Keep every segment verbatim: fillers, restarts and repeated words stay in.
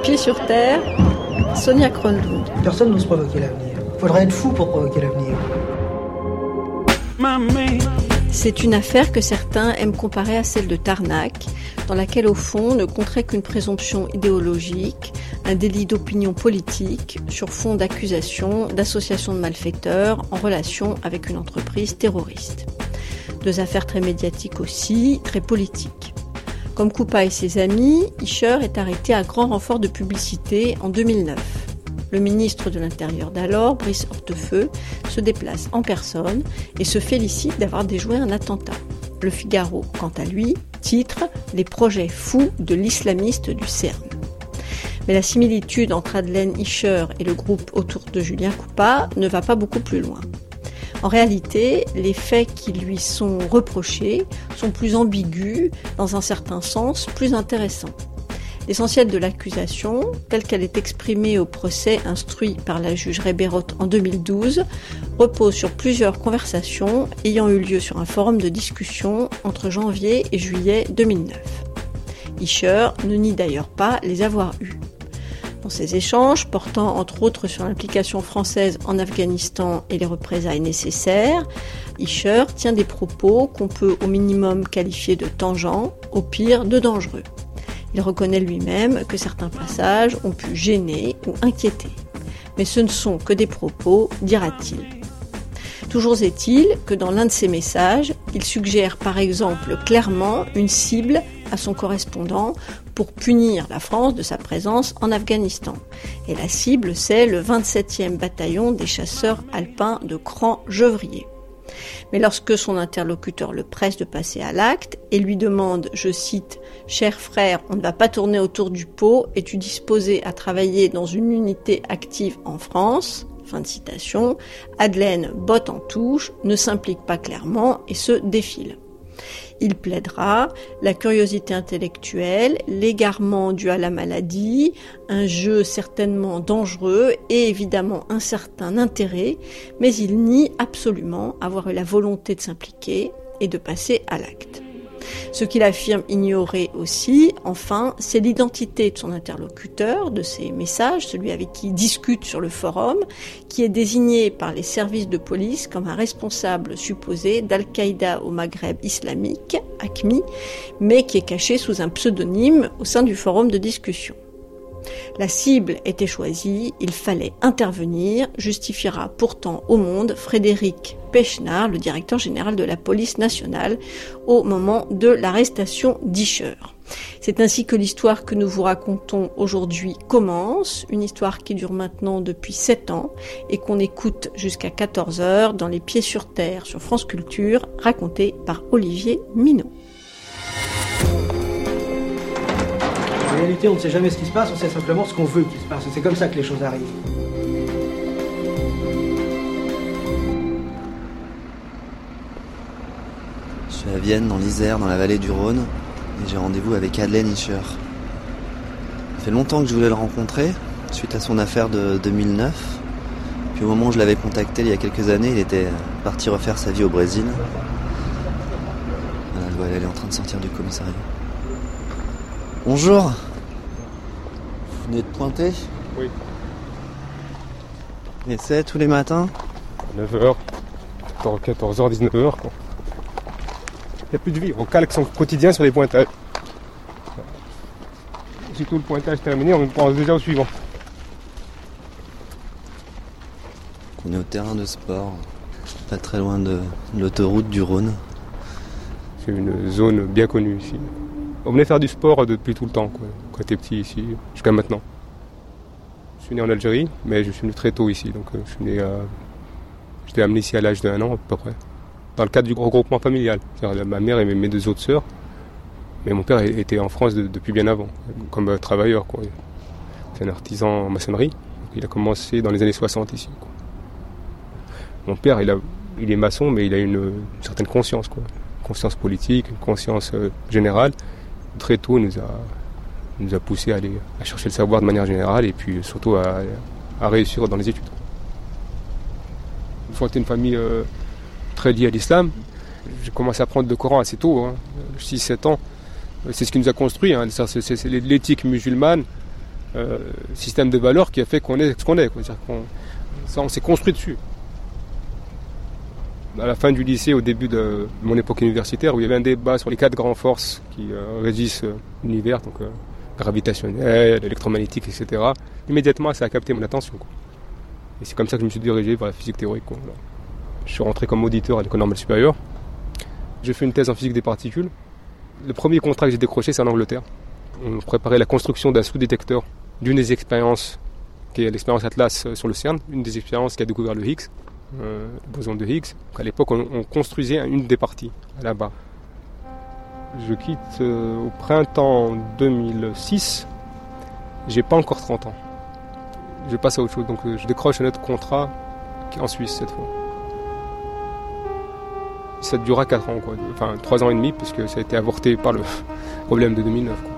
Pieds sur terre, Sonia Kronlund. Personne n'ose provoquer l'avenir. Il faudrait être fou pour provoquer l'avenir. C'est une affaire que certains aiment comparer à celle de Tarnac, dans laquelle au fond ne compterait qu'une présomption idéologique, un délit d'opinion politique sur fond d'accusation d'association de malfaiteurs en relation avec une entreprise terroriste. Deux affaires très médiatiques aussi, très politiques. Comme Coupa et ses amis, Ischer est arrêté à grand renfort de publicité en deux mille neuf. Le ministre de l'Intérieur d'alors, Brice Hortefeux, se déplace en personne et se félicite d'avoir déjoué un attentat. Le Figaro, quant à lui, titre « Les projets fous de l'islamiste du CERN ». Mais la similitude entre Madeleine Ischer et le groupe autour de Julien Coupa ne va pas beaucoup plus loin. En réalité, les faits qui lui sont reprochés sont plus ambigus, dans un certain sens plus intéressants. L'essentiel de l'accusation, telle qu'elle est exprimée au procès instruit par la juge Rebeyroth en deux mille douze, repose sur plusieurs conversations ayant eu lieu sur un forum de discussion entre janvier et juillet deux mille neuf. Ischer ne nie d'ailleurs pas les avoir eus. Dans ces échanges, portant entre autres sur l'implication française en Afghanistan et les représailles nécessaires, Ischer tient des propos qu'on peut au minimum qualifier de tangents, au pire de dangereux. Il reconnaît lui-même que certains passages ont pu gêner ou inquiéter. Mais ce ne sont que des propos, dira-t-il. Toujours est-il que dans l'un de ses messages, il suggère par exemple clairement une cible à son correspondant pour punir la France de sa présence en Afghanistan. Et la cible, c'est le vingt-septième bataillon des chasseurs alpins de Cran-Gevrier. Mais lorsque son interlocuteur le presse de passer à l'acte et lui demande, je cite, « Cher frère, on ne va pas tourner autour du pot, es-tu disposé à travailler dans une unité active en France ?» Fin de citation, Madeleine botte en touche, ne s'implique pas clairement et se défile. Il plaidera la curiosité intellectuelle, l'égarement dû à la maladie, un jeu certainement dangereux et évidemment un certain intérêt, mais il nie absolument avoir eu la volonté de s'impliquer et de passer à l'acte. Ce qu'il affirme ignorer aussi, enfin, c'est l'identité de son interlocuteur, de ses messages, celui avec qui il discute sur le forum, qui est désigné par les services de police comme un responsable supposé d'Al-Qaïda au Maghreb islamique, A Q M I, mais qui est caché sous un pseudonyme au sein du forum de discussion. La cible était choisie, il fallait intervenir, justifiera pourtant au Monde Frédéric Pechnard, le directeur général de la police nationale, au moment de l'arrestation d'Ischer. C'est ainsi que l'histoire que nous vous racontons aujourd'hui commence, une histoire qui dure maintenant depuis sept ans et qu'on écoute jusqu'à quatorze heures dans Les Pieds sur terre sur France Culture, racontée par Olivier Minot. En réalité, on ne sait jamais ce qui se passe, on sait simplement ce qu'on veut qu'il se passe. C'est comme ça que les choses arrivent. Je suis à Vienne, dans l'Isère, dans la vallée du Rhône, et j'ai rendez-vous avec Madeleine Ischer. Ça fait longtemps que je voulais le rencontrer, suite à son affaire de deux mille neuf. Puis au moment où je l'avais contacté il y a quelques années, il était parti refaire sa vie au Brésil. Voilà, je vois, elle est en train de sortir du commissariat. Bonjour. Vous venez de pointer ? Oui. Et c'est tous les matins ? neuf heures, quatorze heures, dix-neuf heures. Quoi. Il n'y a plus de vie, on calque son quotidien sur les pointages. Si tout le pointage terminé, on pense déjà au suivant. On est au terrain de sport, pas très loin de l'autoroute du Rhône. C'est une zone bien connue ici. On venait faire du sport depuis tout le temps, quoi. Quand j'étais petit ici, jusqu'à maintenant. Je suis né en Algérie, mais je suis venu très tôt ici. Donc je suis né à... J'étais amené ici à l'âge d'un an à peu près. Dans le cadre du regroupement familial. C'est-à-dire ma mère et mes deux autres sœurs. Mais mon père était en France de, depuis bien avant, comme travailleur, quoi. C'est un artisan en maçonnerie. Il a commencé dans les années soixante ici, quoi. Mon père, il, a, il est maçon, mais il a une, une certaine conscience, quoi. Une conscience politique, une conscience euh, générale. Très tôt, il nous a, nous a poussé à aller à chercher le savoir de manière générale et puis surtout à, à réussir dans les études. Une fois que une famille euh, très liée à l'islam, j'ai commencé à apprendre le Coran assez tôt, hein, six sept ans. C'est ce qui nous a construit, hein, c'est, c'est, c'est l'éthique musulmane euh, système de valeurs qui a fait qu'on est ce qu'on est. Quoi. C'est-à-dire qu'on, ça, on s'est construit dessus. À la fin du lycée, au début de mon époque universitaire, où il y avait un débat sur les quatre grandes forces qui euh, régissent euh, l'univers, donc euh, gravitationnel, électromagnétique, et cetera. Immédiatement, ça a capté mon attention. Quoi. Et c'est comme ça que je me suis dirigé vers la physique théorique. Quoi. Je suis rentré comme auditeur à l'école normale supérieure. J'ai fait une thèse en physique des particules. Le premier contrat que j'ai décroché, c'est en Angleterre. On préparait la construction d'un sous-détecteur d'une des expériences, qui est l'expérience Atlas sur le CERN, une des expériences qui a découvert le Higgs, euh, le boson de Higgs. Donc à l'époque, on, on construisait une des parties là-bas. Je quitte euh, au printemps deux mille six. J'ai pas encore trente ans. Je passe à autre chose. Donc euh, je décroche un autre contrat qui est en Suisse cette fois. Ça durera quatre ans, quoi. Enfin trois ans et demi, puisque ça a été avorté par le problème de deux mille neuf. Quoi.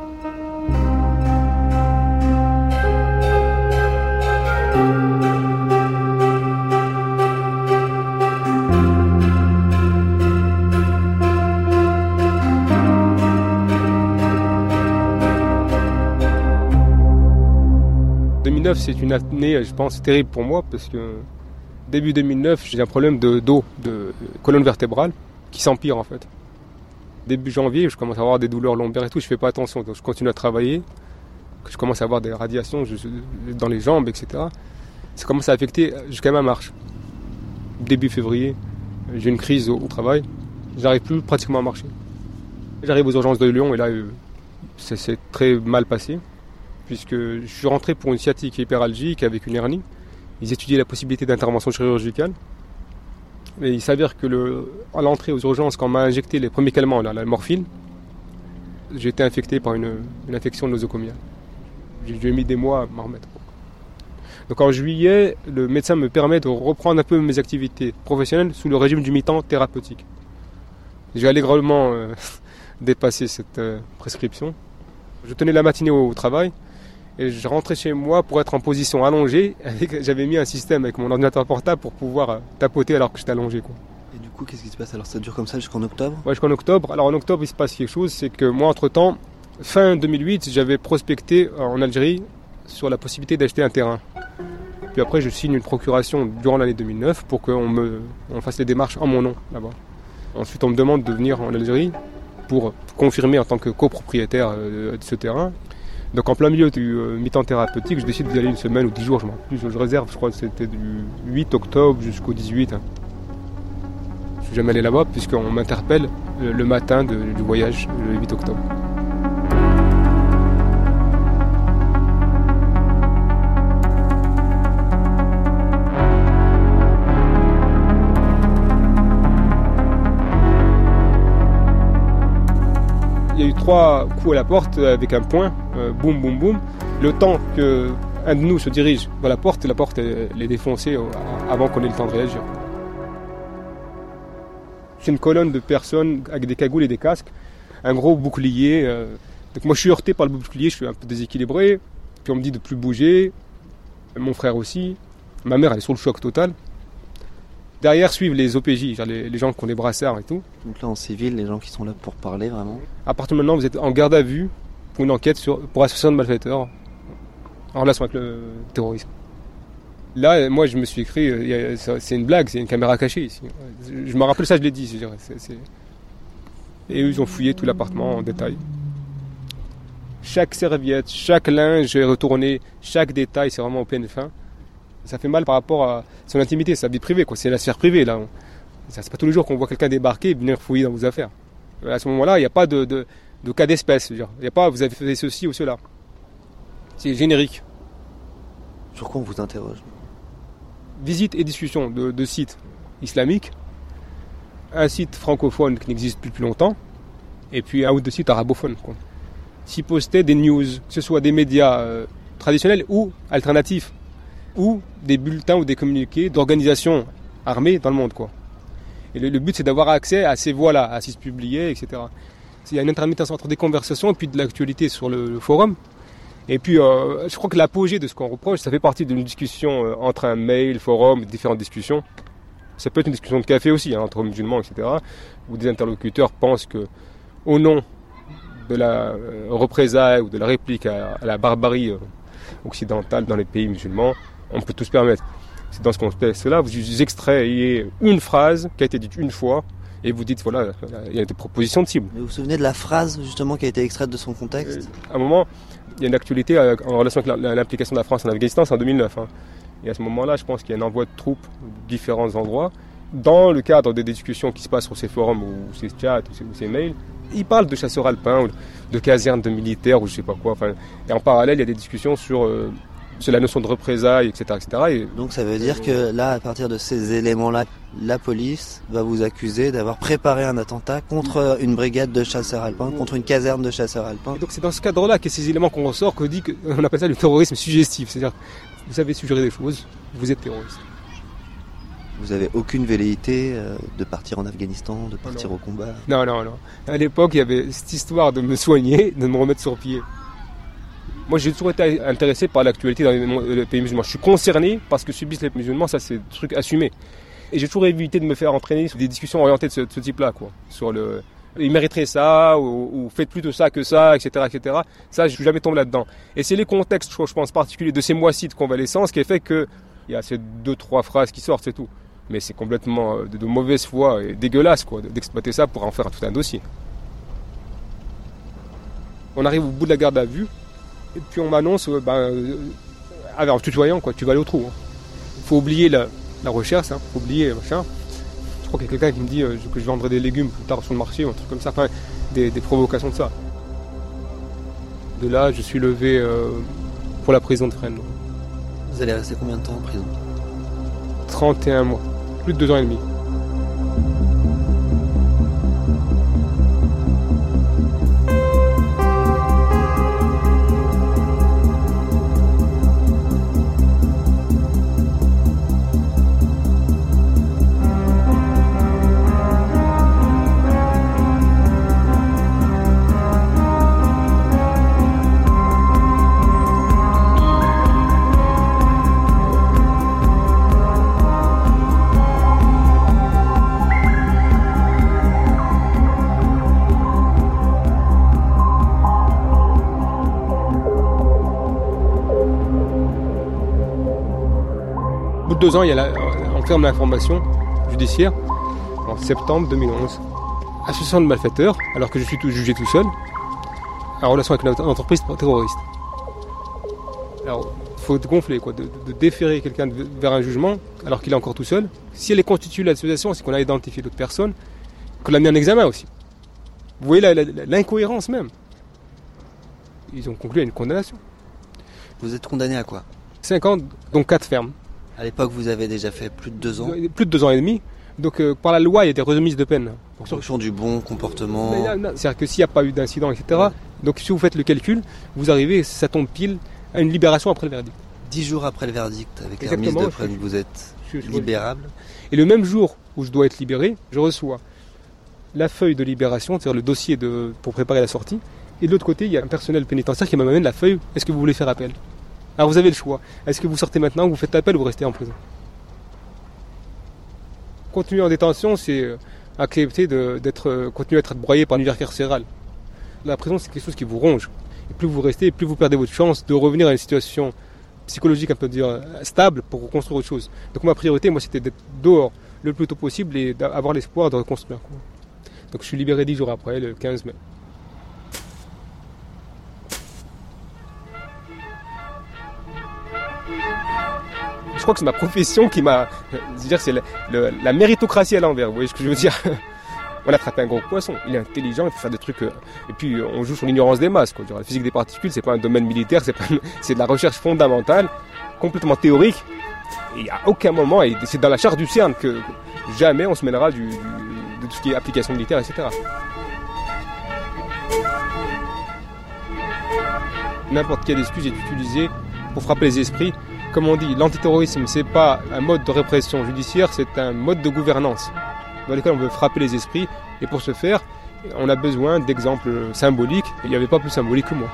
deux mille neuf, c'est une année, je pense, terrible pour moi, parce que début deux mille neuf, j'ai un problème de dos, de colonne vertébrale, qui s'empire en fait. Début janvier, je commence à avoir des douleurs lombaires et tout, je fais pas attention, donc je continue à travailler, je commence à avoir des radiations dans les jambes, et cetera. Ça commence à affecter jusqu'à ma marche. Début février, j'ai une crise au, au travail, j'arrive plus pratiquement à marcher. J'arrive aux urgences de Lyon et là, ça s'est très mal passé, puisque je suis rentré pour une sciatique hyperalgique avec une hernie. Ils étudiaient la possibilité d'intervention chirurgicale. Et il s'avère que le, à l'entrée aux urgences, quand on m'a injecté les premiers calmants, là, la morphine, j'ai été infecté par une, une infection nosocomiale. J'ai, j'ai mis des mois à m'en remettre. Donc en juillet, le médecin me permet de reprendre un peu mes activités professionnelles sous le régime du mi-temps thérapeutique. J'ai allègrement euh, dépassé cette euh, prescription. Je tenais la matinée au, au travail. Et je rentrais chez moi pour être en position allongée. Avec, j'avais mis un système avec mon ordinateur portable pour pouvoir tapoter alors que j'étais allongé. Quoi. Et du coup, qu'est-ce qui se passe? Alors ça dure comme ça jusqu'en octobre? Ouais, jusqu'en octobre. Alors en octobre, il se passe quelque chose. C'est que moi, entre-temps, fin deux mille huit, j'avais prospecté en Algérie sur la possibilité d'acheter un terrain. Puis après, je signe une procuration durant l'année deux mille neuf pour qu'on me, on fasse les démarches en mon nom là-bas. Ensuite, on me demande de venir en Algérie pour confirmer en tant que copropriétaire de ce terrain. Donc en plein milieu du euh, mi-temps thérapeutique, je décide d'y aller une semaine ou dix jours, je m'en plus, je réserve, je crois que c'était du huit octobre jusqu'au dix-huit. Hein. Je suis jamais allé là-bas puisqu'on m'interpelle le, le matin de, du voyage, le huit octobre. Il y a eu trois coups à la porte avec un point, euh, boum, boum, boum. Le temps qu'un de nous se dirige vers la porte, la porte elle est défoncée avant qu'on ait le temps de réagir. C'est une colonne de personnes avec des cagoules et des casques, un gros bouclier. Euh. Donc moi je suis heurté par le bouclier, je suis un peu déséquilibré. Puis on me dit de plus bouger, mon frère aussi. Ma mère elle est sur le choc total. Derrière suivent les O P J, les, les gens qui ont des brassards et tout. Donc là en civil, les gens qui sont là pour parler vraiment. À partir de maintenant, vous êtes en garde à vue pour une enquête sur, pour association de malfaiteurs en relation avec le terrorisme. Là, moi je me suis écrit, euh, c'est une blague, c'est une caméra cachée ici. Je me rappelle ça, je l'ai dit. Je dirais, c'est, c'est... Et eux, ils ont fouillé tout l'appartement en détail. Chaque serviette, chaque linge est retourné, chaque détail, c'est vraiment au plein fin. Ça fait mal par rapport à son intimité, sa vie privée, quoi. C'est la sphère privée, là. C'est pas tous les jours qu'on voit quelqu'un débarquer et venir fouiller dans vos affaires. À ce moment-là, il n'y a pas de, de, de cas d'espèce. Il n'y a pas, vous avez fait ceci ou cela. C'est générique. Sur quoi on vous interroge? Visite et discussion de, de sites islamiques, un site francophone qui n'existe plus depuis longtemps, et puis un ou deux sites arabophones, quoi. S'y postaient des news, que ce soit des médias euh, traditionnels ou alternatifs, ou des bulletins ou des communiqués d'organisations armées dans le monde, quoi. Et le, le but, c'est d'avoir accès à ces voix-là, à ce qui se publiait, et cetera. Il y a une intermittence entre des conversations et puis de l'actualité sur le, le forum. Et puis, euh, je crois que l'apogée de ce qu'on reproche, ça fait partie d'une discussion euh, entre un mail, forum, différentes discussions. Ça peut être une discussion de café aussi, hein, entre musulmans, et cetera, où des interlocuteurs pensent que, au nom de la euh, représailles ou de la réplique à, à la barbarie euh, occidentale, dans les pays musulmans, on peut tout se permettre. C'est dans ce contexte-là, vous extrayez une phrase qui a été dite une fois, et vous dites, voilà, il y a des propositions de cible. Mais vous vous souvenez de la phrase, justement, qui a été extraite de son contexte ? À un moment, il y a une actualité en relation avec l'implication de la France en Afghanistan, c'est en deux mille neuf. Hein. Et à ce moment-là, je pense qu'il y a un envoi de troupes de différents endroits. Dans le cadre des discussions qui se passent sur ces forums ou ces chats ou ces, ou ces mails, ils parlent de chasseurs alpins ou de casernes de militaires ou je sais pas quoi. Enfin, et en parallèle, il y a des discussions sur, euh, sur la notion de représailles, et cetera, et cetera. Et donc ça veut dire que là, à partir de ces éléments-là, la police va vous accuser d'avoir préparé un attentat contre une brigade de chasseurs alpins, contre une caserne de chasseurs alpins. Et donc c'est dans ce cadre-là qu'il y a ces éléments qu'on ressort, qu'on dit qu'on appelle ça le terrorisme suggestif. C'est-à-dire, vous avez suggéré des choses, vous êtes terroriste. Vous avez aucune velléité euh, de partir en Afghanistan, de partir non. au combat ? Non, non, non. À l'époque, il y avait cette histoire de me soigner, de me remettre sur pied. Moi, j'ai toujours été intéressé par l'actualité dans les pays musulmans. Je suis concerné par ce que subissent les musulmans, ça c'est un truc assumé. Et j'ai toujours évité de me faire entraîner sur des discussions orientées de ce, de ce type-là, quoi. Sur le, ils mériteraient ça, ou, ou faites plutôt ça que ça, et cetera, et cetera. Ça, je suis jamais tombé là-dedans. Et c'est les contextes, je pense, particuliers de ces mois-ci de convalescence qui a fait que il y a ces deux, trois phrases qui sortent, c'est tout. Mais c'est complètement de, de mauvaise foi et dégueulasse, quoi, d'exploiter ça pour en faire tout un dossier. On arrive au bout de la garde à vue, et puis on m'annonce, euh, ben, euh, en tutoyant, quoi, tu vas aller au trou. Il hein. faut oublier la, la recherche, il hein, faut oublier machin. Je crois qu'il y a quelqu'un qui me dit euh, que je vendrai des légumes plus tard sur le marché, ou un truc comme ça, enfin, des, des provocations de ça. De là, je suis levé euh, pour la prison de Rennes. Vous allez rester combien de temps en prison ? trente et un mois, plus de deux ans et demi. Au bout de deux ans, il y a la, on ferme l'information judiciaire en septembre deux mille onze. Association de malfaiteurs, alors que je suis tout, jugé tout seul, en relation avec une entreprise terroriste. Alors, il faut gonfler, quoi, de, de déférer quelqu'un vers un jugement alors qu'il est encore tout seul. Si elle est constituée l'association, c'est qu'on a identifié d'autres personnes, qu'on l'a mis en examen aussi. Vous voyez la, la, l'incohérence même. Ils ont conclu à une condamnation. Vous êtes condamné à quoi ? cinq ans, donc quatre fermes. À l'époque, vous avez déjà fait plus de deux ans ? Plus de deux ans et demi. Donc, euh, par la loi, il y a des remises de peine. En fonction du bon comportement. C'est-à-dire que s'il n'y a pas eu d'incident, et cetera. Donc, si vous faites le calcul, vous arrivez, ça tombe pile à une libération après le verdict. Dix jours après le verdict, avec Exactement, la remise de peine, vous êtes je, je, libérable. Et le même jour où je dois être libéré, je reçois la feuille de libération, c'est-à-dire le dossier de, pour préparer la sortie. Et de l'autre côté, il y a un personnel pénitentiaire qui m'amène la feuille. Est-ce que vous voulez faire appel ? Alors vous avez le choix. Est-ce que vous sortez maintenant, ou vous faites appel, ou vous restez en prison ? Continuer en détention, c'est accepter de, d'être, continuer à être broyé par l'univers carcéral. La prison, c'est quelque chose qui vous ronge. Et plus vous restez, plus vous perdez votre chance de revenir à une situation psychologique un peu dire, stable pour reconstruire autre chose. Donc ma priorité, moi, c'était d'être dehors le plus tôt possible et d'avoir l'espoir de reconstruire. Donc je suis libéré dix jours après, le quinze mai. Je crois que c'est ma profession qui m'a... C'est-à-dire c'est la, le, la méritocratie à l'envers, vous voyez ce que je veux dire ? On a attrapé un gros poisson, il est intelligent, il faut faire des trucs... Euh, et puis on joue sur l'ignorance des masses, quoi. La physique des particules, c'est pas un domaine militaire, c'est, pas, c'est de la recherche fondamentale, complètement théorique. Et il n'y a aucun moment, et c'est dans la charte du CERN que jamais on se mêlera du, du, de tout ce qui est application militaire, et cetera. N'importe quelle excuse est utilisée pour frapper les esprits. Comme on dit, l'antiterrorisme, c'est pas un mode de répression judiciaire, c'est un mode de gouvernance dans lequel on veut frapper les esprits. Et pour ce faire, on a besoin d'exemples symboliques. Il n'y avait pas plus symbolique que moi.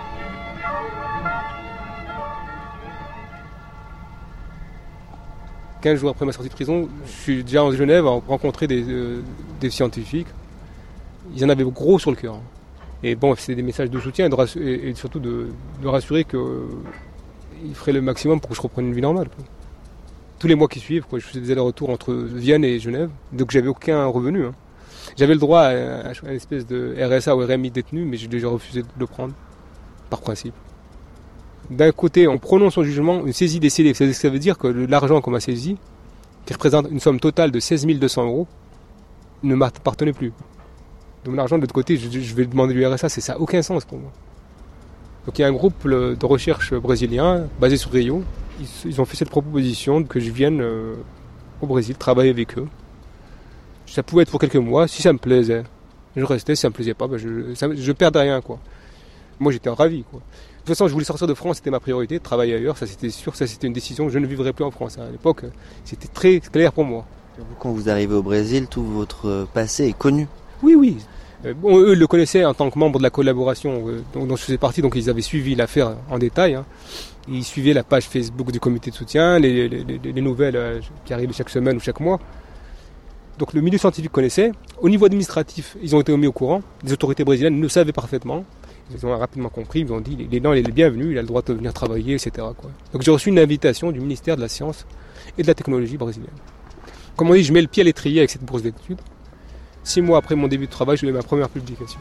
quinze jours après ma sortie de prison, je suis déjà en Genève à rencontrer des, euh, des scientifiques. Ils en avaient gros sur le cœur. Et bon, c'est des messages de soutien et, de rassurer, et surtout de, de rassurer que il ferait le maximum pour que je reprenne une vie normale, quoi. Tous les mois qui suivent, quoi, je faisais des allers-retours entre Vienne et Genève, donc j'avais aucun revenu. Hein. J'avais le droit à, à une espèce de R S A ou R M I détenu, mais j'ai déjà refusé de le prendre, par principe. D'un côté, on prononce son jugement, une saisie décédée. Ça veut dire que l'argent qu'on m'a saisi, qui représente une somme totale de seize mille deux cents euros, ne m'appartenait plus. De mon argent, de l'autre côté, je, je vais demander du R S A, c'est ça, aucun sens pour moi. Donc il y a un groupe de recherche brésilien, basé sur Rio. Ils, ils ont fait cette proposition que je vienne euh, au Brésil, travailler avec eux. Ça pouvait être pour quelques mois, si ça me plaisait. Je restais, si ça me plaisait pas, ben je, ça, je perdais rien, quoi. Moi j'étais ravi, quoi. De toute façon, je voulais sortir de France, c'était ma priorité, travailler ailleurs, ça c'était sûr, ça c'était une décision, je ne vivrais plus en France. À l'époque, c'était très clair pour moi. Quand vous arrivez au Brésil, tout votre passé est connu. Oui, oui. Bon, eux le connaissaient en tant que membre de la collaboration dont, dont je faisais partie, donc ils avaient suivi l'affaire en détail. Hein. Ils suivaient la page Facebook du comité de soutien, les, les, les, les nouvelles qui arrivaient chaque semaine ou chaque mois. Donc le milieu scientifique connaissait. Au niveau administratif, ils ont été mis au courant. Les autorités brésiliennes le savaient parfaitement. Ils ont rapidement compris, ils ont dit il est, non, il est bienvenu, il a le droit de venir travailler, et cetera. Quoi. Donc j'ai reçu une invitation du ministère de la Science et de la Technologie brésilienne. Comme on dit, je mets le pied à l'étrier avec cette bourse d'études. Six mois après mon début de travail, je mets ma première publication.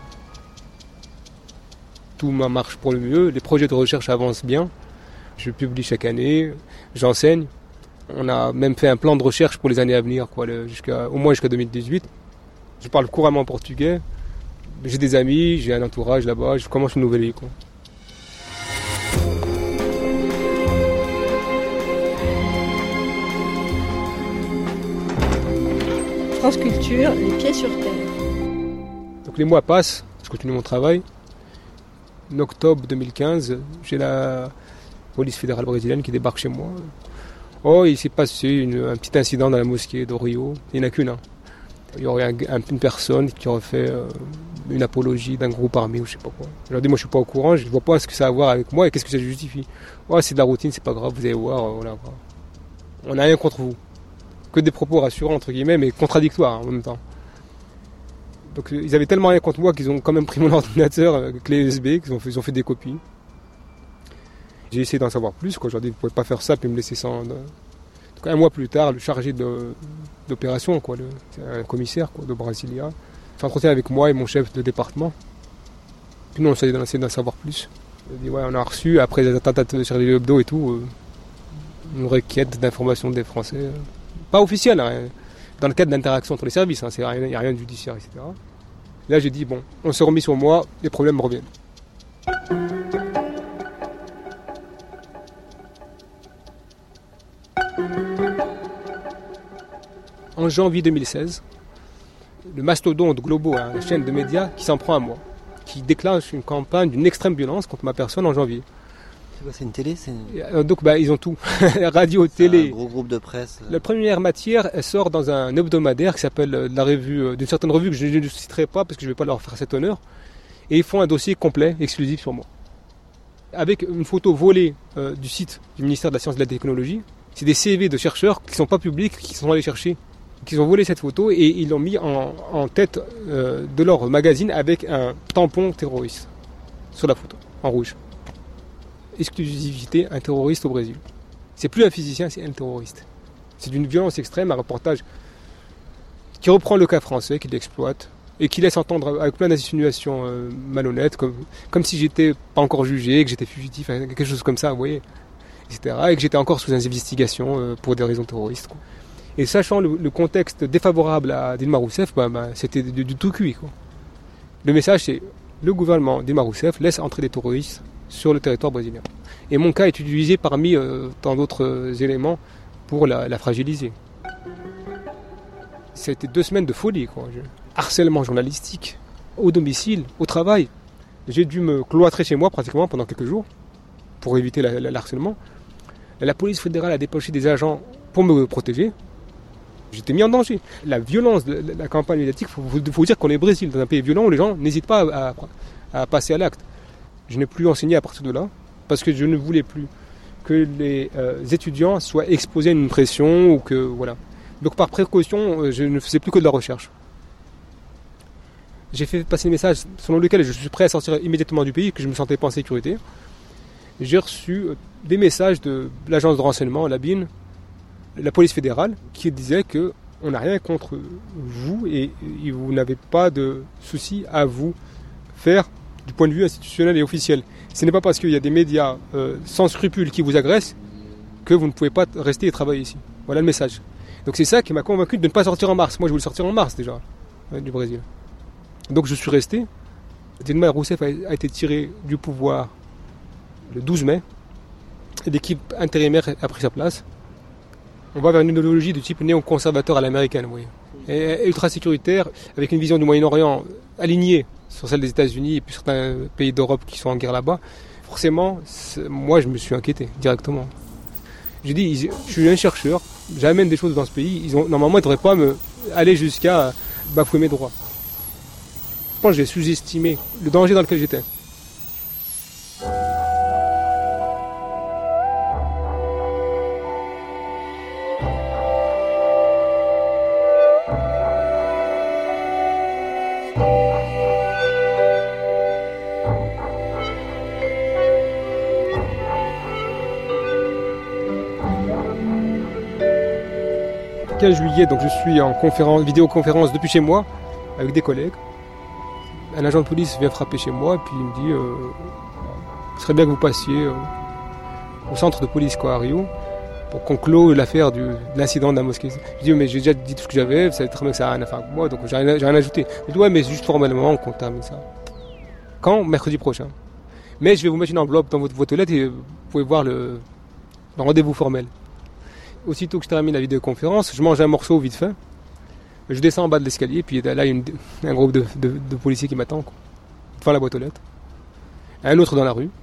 Tout marche pour le mieux, les projets de recherche avancent bien. Je publie chaque année, j'enseigne. On a même fait un plan de recherche pour les années à venir, quoi, le, jusqu'à, au moins jusqu'à deux mille dix-huit. Je parle couramment portugais. J'ai des amis, j'ai un entourage là-bas, je commence une nouvelle vie, quoi. France Culture, les pieds sur terre. Donc les mois passent, je continue mon travail. En octobre deux mille quinze, j'ai la police fédérale brésilienne qui débarque chez moi. Oh, il s'est passé une, un petit incident dans la mosquée de Rio. Il n'y en a qu'une. Hein. Il y aurait un, un, une personne qui aurait fait euh, une apologie d'un groupe armé ou je sais pas quoi. Je leur dis, moi je suis pas au courant, je ne vois pas ce que ça a à voir avec moi et qu'est-ce que ça justifie. Oh, c'est de la routine, c'est pas grave, vous allez voir. Euh, voilà, on n'a rien contre vous. Que des propos rassurants, entre guillemets, mais contradictoires en même temps. Donc ils avaient tellement rien contre moi qu'ils ont quand même pris mon ordinateur avec clé U S B, qu'ils ont fait, ils ont fait des copies. J'ai essayé d'en savoir plus, quoi. Je leur ai dit, vous ne pouvez pas faire ça, puis me laisser sans... Donc, un mois plus tard, le chargé de, d'opération, quoi, le, un commissaire quoi, de Brasilia, s'entretient avec moi et mon chef de département. Puis nous, on essaie d'en, d'en savoir plus. Il a dit, ouais, on a reçu, après les attentats de Charlie Hebdo et tout, euh, une requête d'information des Français. Euh, pas officielle, hein, dans le cadre d'interaction entre les services, hein, il n'y a rien de judiciaire, et cetera. Là, j'ai dit, bon, on s'est remis sur moi, les problèmes reviennent. En janvier deux mille seize, le mastodonte Globo, hein, la chaîne de médias, qui s'en prend à moi, qui déclenche une campagne d'une extrême violence contre ma personne en janvier. C'est quoi, c'est une télé c'est une... Donc bah, ils ont tout, radio, c'est télé. Un gros groupe de presse. La première matière, elle sort dans un hebdomadaire qui s'appelle la revue, d'une certaine revue que je ne citerai pas parce que je ne vais pas leur faire cet honneur. Et ils font un dossier complet, exclusif sur moi. Avec une photo volée euh, du site du ministère de la Science et de la Technologie. C'est des C V de chercheurs qui ne sont pas publics, qui sont allés chercher. Qui ont volé cette photo et ils l'ont mis en, en tête euh, de leur magazine avec un tampon terroriste sur la photo, en rouge. Exclusivité, un terroriste au Brésil. C'est plus un physicien, c'est un terroriste. C'est d'une violence extrême, un reportage qui reprend le cas français, qui l'exploite et qui laisse entendre avec plein d'insinuations euh, malhonnêtes, comme, comme si j'étais pas encore jugé, que j'étais fugitif, quelque chose comme ça, vous voyez, et cetera. Et que j'étais encore sous investigation euh, pour des raisons terroristes, quoi. Et sachant le, le contexte défavorable à Dilma Rousseff, bah, bah, c'était du, du tout cuit, quoi. Le message, c'est le gouvernement Dilma Rousseff laisse entrer des terroristes sur le territoire brésilien. Et mon cas est utilisé parmi euh, tant d'autres euh, éléments pour la, la fragiliser. Ça a été deux semaines de folie, quoi. Je... Harcèlement journalistique, au domicile, au travail. J'ai dû me cloîtrer chez moi pratiquement pendant quelques jours pour éviter la, la, l'harcèlement. La police fédérale a dépêché des agents pour me protéger. J'étais mis en danger. La violence de la campagne médiatique, il faut, faut dire qu'on est au Brésil, dans un pays violent où les gens n'hésitent pas à, à, à passer à l'acte. Je n'ai plus enseigné à partir de là, parce que je ne voulais plus que les euh, étudiants soient exposés à une pression, ou que, voilà. Donc par précaution, je ne faisais plus que de la recherche. J'ai fait passer le message selon lequel je suis prêt à sortir immédiatement du pays, que je ne me sentais pas en sécurité. j'ai reçu des messages de l'agence de renseignement, la B I N, la police fédérale, qui disait que on n'a rien contre vous et, et vous n'avez pas de souci à vous faire du point de vue institutionnel et officiel. Ce n'est pas parce qu'il y a des médias euh, sans scrupules qui vous agressent que vous ne pouvez pas rester et travailler ici. Voilà le message. Donc c'est ça qui m'a convaincu de ne pas sortir en mars. Moi je voulais sortir en mars déjà, euh, du Brésil. Donc je suis resté. Dilma Rousseff a, a été tiré du pouvoir le douze mai et l'équipe intérimaire a pris sa place. On va vers une idéologie de type néoconservateur à l'américaine, oui. Et ultra sécuritaire, avec une vision du Moyen-Orient alignée sur celle des États-Unis et puis certains pays d'Europe qui sont en guerre là-bas. Forcément, moi je me suis inquiété directement. J'ai dit, je suis un chercheur, j'amène des choses dans ce pays, ils ont, normalement ils ne devraient pas me aller jusqu'à bafouer mes droits. Je pense que j'ai sous-estimé le danger dans lequel j'étais. quinze juillet, donc je suis en conférence, vidéoconférence depuis chez moi avec des collègues. Un agent de police vient frapper chez moi et puis il me dit euh, ce serait bien que vous passiez euh, au centre de police quoi, à Rio pour qu'on clôt l'affaire du, de l'incident de la mosquée. Je dis mais j'ai déjà dit tout ce que j'avais, vous savez très bien que ça n'a rien à faire avec moi, donc j'ai rien, j'ai rien ajouté. Je dis ouais mais juste formellement on compte terminer ça. Quand? Mercredi prochain. Mais je vais vous mettre une enveloppe dans votre boîte aux lettres et vous pouvez voir le, le rendez-vous formel. Aussitôt que je termine la vidéoconférence, je mange un morceau vite fait. Je descends en bas de l'escalier, puis là, il y a une, un groupe de, de, de policiers qui m'attend, quoi, devant la boîte aux lettres. Un autre dans la rue.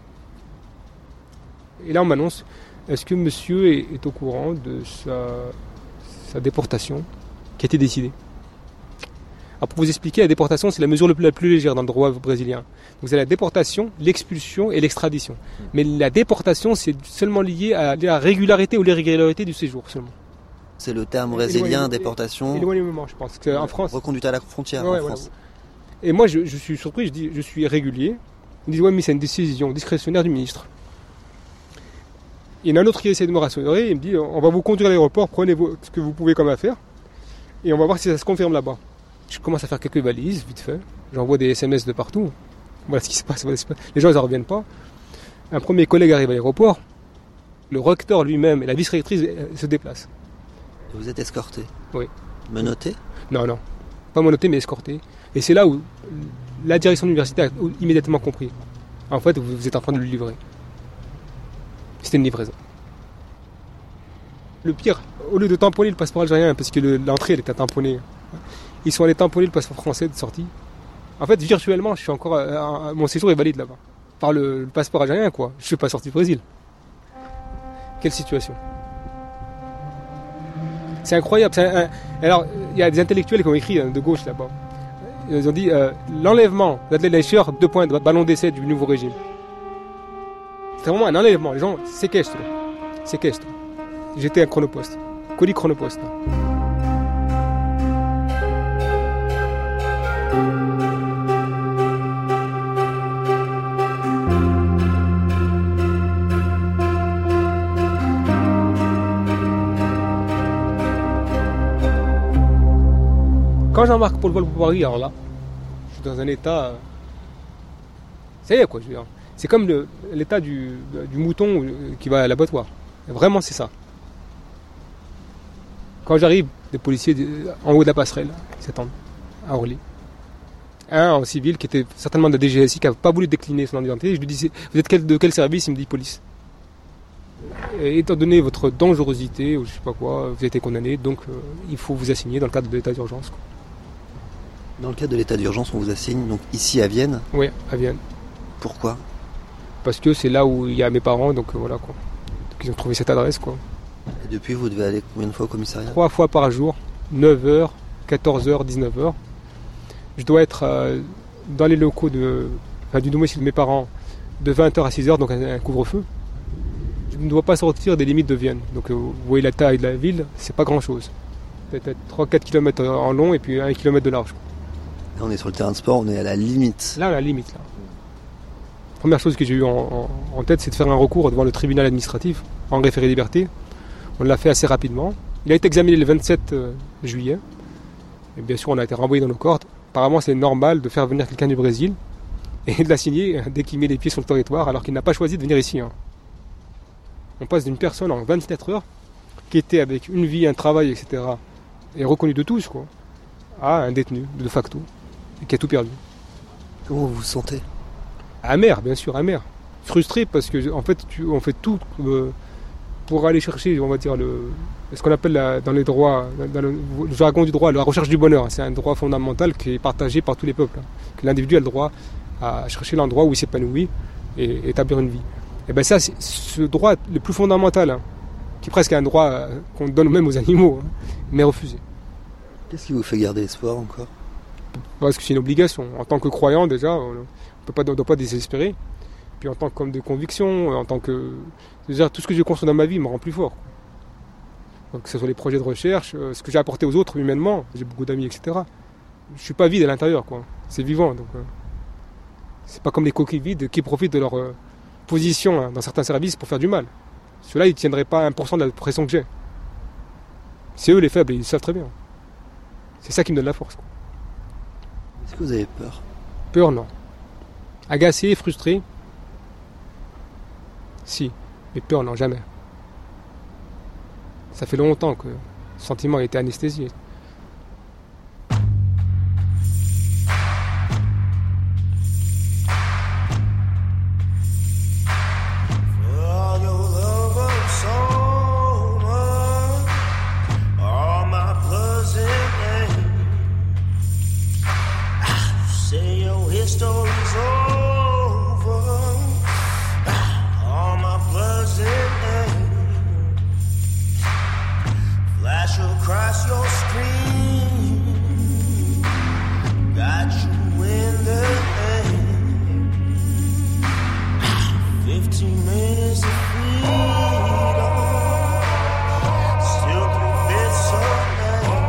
Et là, on m'annonce, est-ce que monsieur est, est au courant de sa, sa déportation qui a été décidée? Alors, pour vous expliquer, la déportation, c'est la mesure la plus légère dans le droit brésilien. Vous avez la déportation, l'expulsion et l'extradition. Mais la déportation, c'est seulement lié à la régularité ou l'irrégularité du séjour seulement. C'est le terme brésilien, déportation. Éloignement, je pense. En France. Reconduite à la frontière ouais, en France. Voilà. Et moi, je, je suis surpris, je dis, je suis régulier. Ils disent, ouais, mais c'est une décision discrétionnaire du ministre. Il y en a un autre qui essaie de me rassurer, il me dit, on va vous conduire à l'aéroport, prenez ce que vous pouvez comme affaire, et on va voir si ça se confirme là-bas. Je commence à faire quelques valises, vite fait. J'envoie des S M S de partout. Voilà ce qui se passe. Les gens, ils n'en reviennent pas. Un premier collègue arrive à l'aéroport. Le recteur lui-même et la vice-rectrice se déplacent. Vous êtes escorté? Oui. Menotté? Non, non. Pas menotté, mais escorté. Et c'est là où la direction de l'université a immédiatement compris. En fait, vous êtes en train de le livrer. C'était une livraison. Le pire, au lieu de tamponner le passeport algérien, parce que le, l'entrée elle était tamponnée, ils sont allés tamponner le passeport français de sortie. En fait, virtuellement, je suis encore, euh, mon séjour est valide là-bas. Par le, le passeport algérien, quoi. Je ne suis pas sorti du Brésil. Quelle situation. C'est incroyable. C'est un, un, alors, il y a des intellectuels qui ont écrit hein, de gauche là-bas. Ils ont dit euh, l'enlèvement d'Adlai Leischer, deux points de ballon d'essai du nouveau régime. C'est vraiment un enlèvement. Les gens séquestrent. Séquestrent. J'étais un chronopost. Colis chronopost. Quand j'embarque pour le vol pour Paris, alors là, je suis dans un état... Ça y est, quoi, je veux dire. C'est comme le, l'état du, du mouton qui va à l'abattoir. Vraiment, c'est ça. Quand j'arrive, des policiers en haut de la passerelle, ils s'attendent à Orly. Un en civil qui était certainement de la D G S I, qui n'a pas voulu décliner son identité. Je lui dis, vous êtes quel, de quel service? Il me dit police. Et étant donné votre dangerosité, ou je sais pas quoi, vous avez été condamné, donc euh, il faut vous assigner dans le cadre de l'état d'urgence, quoi. Dans le cadre de l'état d'urgence, on vous assigne donc ici à Vienne? Oui, à Vienne. Pourquoi? Parce que c'est là où il y a mes parents, donc euh, voilà quoi. Donc, ils ont trouvé cette adresse, quoi. Et depuis, vous devez aller combien de fois au commissariat? Trois fois par jour, neuf heures, quatorze heures, dix-neuf heures. Je dois être euh, dans les locaux de, enfin, du domicile de mes parents de vingt heures à six heures, donc un, un couvre-feu. Je ne dois pas sortir des limites de Vienne. Donc euh, vous voyez la taille de la ville, c'est pas grand-chose. Peut-être trois à quatre kilomètres en long et puis un kilomètre de large. Là, on est sur le terrain de sport, on est à la limite. Là, à la limite. Là. première chose que j'ai eu en, en, en tête, c'est de faire un recours devant le tribunal administratif en référé liberté. On l'a fait assez rapidement. Il a été examiné le vingt-sept juillet. Et bien sûr, on a été renvoyé dans nos cordes. Apparemment, c'est normal de faire venir quelqu'un du Brésil et de l'assigner dès qu'il met les pieds sur le territoire, alors qu'il n'a pas choisi de venir ici. Hein. On passe d'une personne en vingt-quatre heures, qui était avec une vie, un travail, et cetera, et reconnu de tous, quoi, à un détenu, de facto, et qui a tout perdu. Comment vous vous sentez ? Amer, bien sûr, amer. Frustré parce que en fait, tu, on fait tout euh, pour aller chercher, on va dire, le, ce qu'on appelle la, dans les droits, dans le, le jargon du droit, la recherche du bonheur. C'est un droit fondamental qui est partagé par tous les peuples. Hein. Que l'individu a le droit à chercher l'endroit où il s'épanouit et, et établir une vie. Et bien ça, c'est ce droit le plus fondamental, hein, qui est presque un droit euh, qu'on donne même aux animaux, hein, mais refusé. Qu'est-ce qui vous fait garder espoir encore ? Parce que c'est une obligation. En tant que croyant, déjà, on ne doit pas désespérer. Puis en tant qu'homme de conviction, en tant que... C'est-à-dire, tout ce que j'ai construit dans ma vie me rend plus fort. Donc, que ce soit les projets de recherche, euh, ce que j'ai apporté aux autres humainement, j'ai beaucoup d'amis, et cetera. Je ne suis pas vide à l'intérieur, quoi. C'est vivant. Donc, euh, c'est pas comme les coquilles vides qui profitent de leur euh, position, hein, dans certains services pour faire du mal. Ceux-là, ils ne tiendraient pas un pour cent de la pression que j'ai. C'est eux les faibles, et ils le savent très bien. C'est ça qui me donne la force, quoi. Est-ce que vous avez peur ? Peur, non. Agacé, frustré, si. Mais peur, non, jamais. Ça fait longtemps que le sentiment a été anesthésié. Across your screen, got you in the end. Fifteen minutes of freedom, still three fifths of man.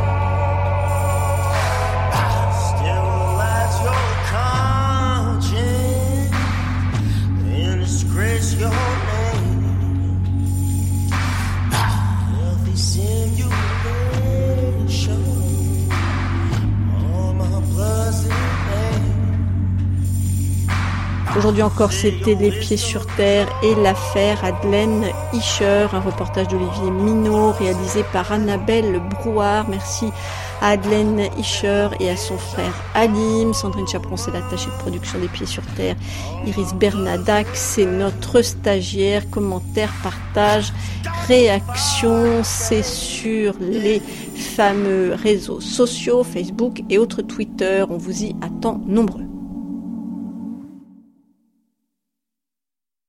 Still lights your conscience and disgrace your name. Healthy sin you. Aujourd'hui encore, c'était Les Pieds sur Terre et l'affaire Adlène Ischer, un reportage d'Olivier Minot réalisé par Annabelle Brouard. Merci à Adlène Ischer et à son frère Halim. Sandrine Chaperon, c'est l'attachée de production des Pieds sur Terre. Iris Bernadac, c'est notre stagiaire. Commentaires, partage, réactions, c'est sur les fameux réseaux sociaux, Facebook et autres Twitter. On vous y attend nombreux.